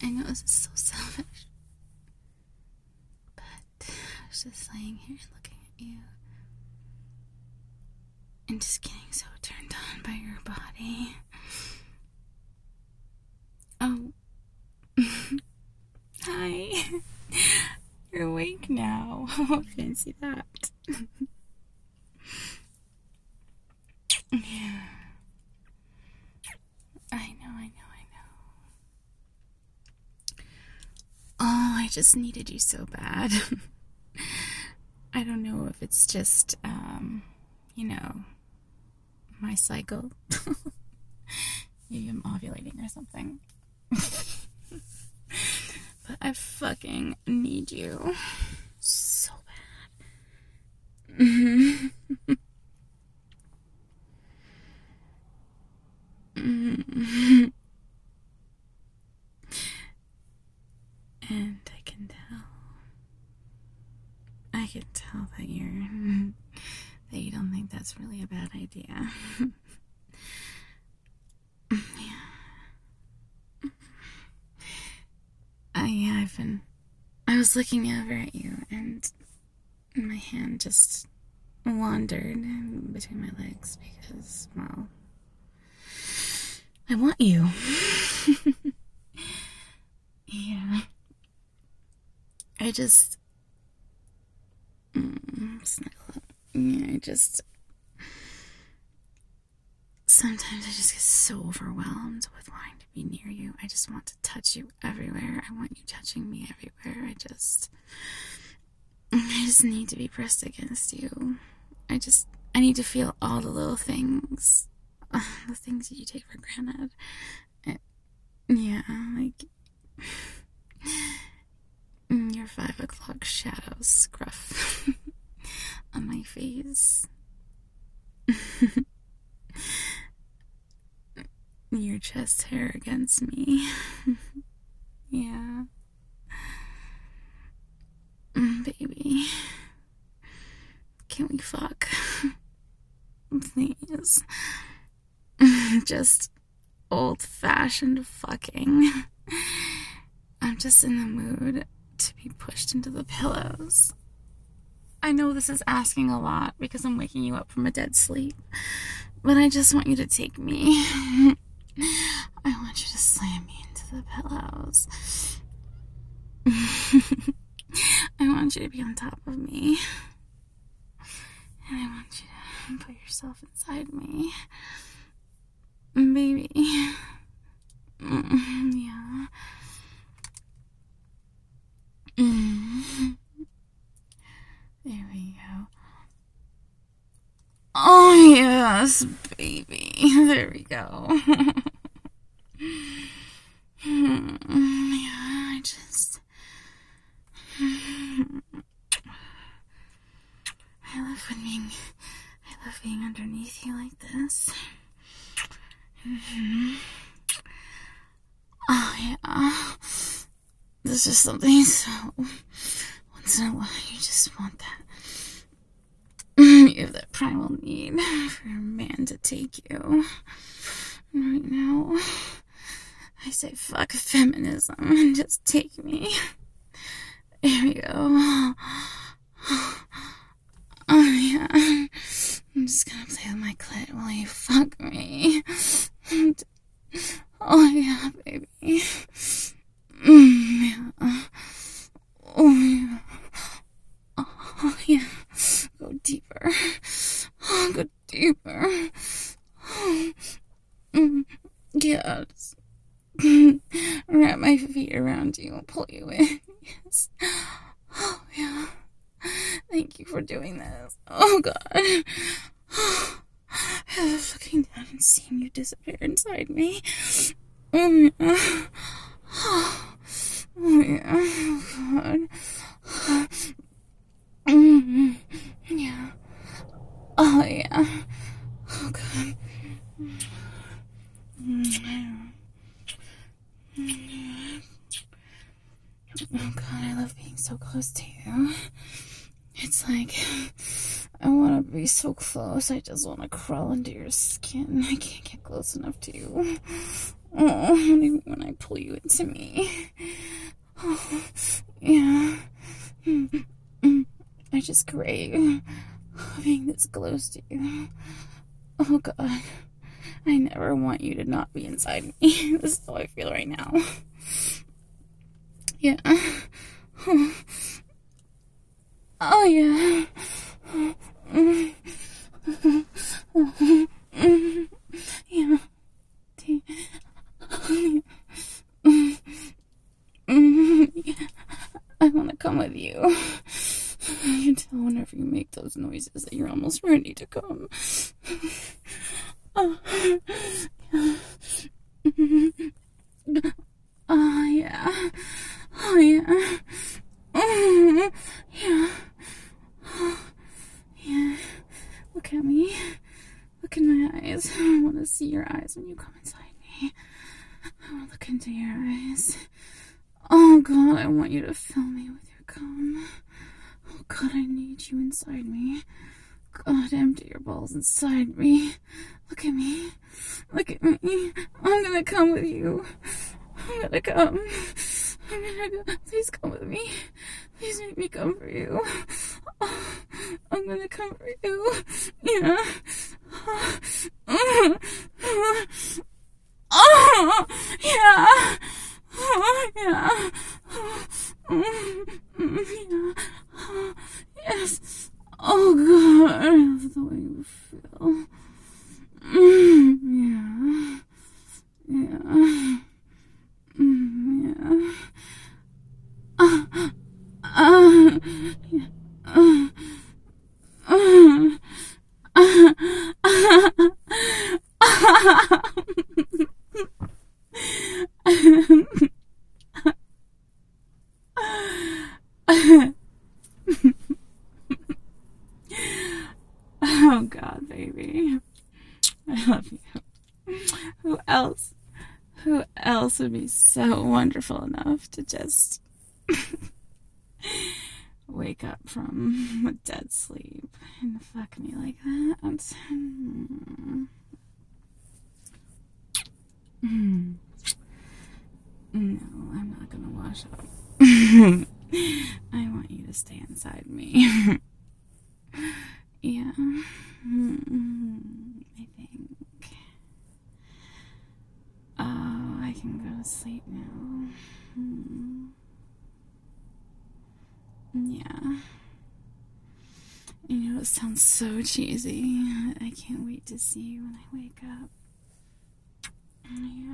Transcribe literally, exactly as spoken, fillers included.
I know this is so selfish, but I was just laying here looking at you and just getting so turned on by your body. Oh. Hi. You're awake now. Fancy that. Yeah. I know, I know, I know. Oh, I just needed you so bad. I don't know if it's just, um, you know, my cycle. Maybe I'm ovulating or something. But I fucking need you so bad. Mm-hmm. Mm-hmm. And I can tell. I can tell that you're that you don't think that's really a bad idea. Yeah. Uh, yeah, I've been. I was looking over at you, and my hand just wandered between my legs because, well, I want you. Yeah. I just. Mm, snuggle up. Yeah, I just. Sometimes I just get so overwhelmed with wanting to be near you. I just want to touch you everywhere. I want you touching me everywhere. I just... I just need to be pressed against you. I just... I need to feel all the little things. Uh, the things that you take for granted. I, yeah, like... your five o'clock shadow scruff on my face. Your chest hair against me. Yeah. Baby. Can we fuck? Please. Just old-fashioned fucking. I'm just in the mood to be pushed into the pillows. I know this is asking a lot because I'm waking you up from a dead sleep, but I just want you to take me. I want you to slam me into the pillows. I want you to be on top of me. And I want you to put yourself inside me. Baby. Yeah. There we go. Oh, yes, baby. There we go. Yeah, I just... I love when being... I love being underneath you like this. Mm-hmm. Oh, yeah. There's just something so... Once in a while, you just want that... You have that primal need for a man to take you. And right now, I say fuck feminism and just take me. Here we go. Oh, yeah. I'm just gonna play with my clit while you fuck me. Oh, yeah, baby. Mm, yeah. Oh, yeah. Oh, yeah. Go deeper. Oh, go deeper. Oh. Mm, yes. Wrap my feet around you and pull you in. Yes. Oh, yeah. Thank you for doing this. Oh, God. Oh, I love looking down and seeing you disappear inside me. Oh, yeah. Oh, yeah. Oh, God. Mm-hmm. Yeah. Oh, yeah. Oh, God. Oh, God, I love being so close to you. It's like I want to be so close. I just want to crawl into your skin. I can't get close enough to you. Oh, only when I pull you into me. Oh, yeah. I just crave being this close to you. Oh, God. I never want you to not be inside me. This is how I feel right now. Yeah. Oh, yeah. Yeah. I want to come with you. I can tell whenever you make those noises that you're almost ready to come. Oh, yeah. Oh, yeah. Oh, yeah. Oh, yeah. Oh, yeah. Look at me. Look in my eyes. I want to see your eyes when you come inside me. I want to look into your eyes. Oh, God, I want you to fill me with your cum. Oh, God, I need you inside me. God, empty your balls inside me. Look at me. Look at me. I'm gonna come with you. I'm gonna come. I'm gonna go. Please come with me. Please make me come for you. Oh, I'm gonna come for you. Yeah. Oh, yeah. Oh, yeah. Yeah. Yes. Oh, God. I love the way you feel. Mm, yeah. Yeah. Mm, yeah. Uh, uh, yeah. Uh, uh, uh, uh, Oh, God, baby. I love you. Who else? Who else would be so wonderful enough to just wake up from a dead sleep and fuck me like that? Mm. Mm. No, I'm not gonna wash up. I want you to stay inside me. Yeah. Mm-hmm. I think. Oh, I can go to sleep now. Mm. Yeah. You know, it sounds so cheesy. I can't wait to see you when I wake up. Yeah.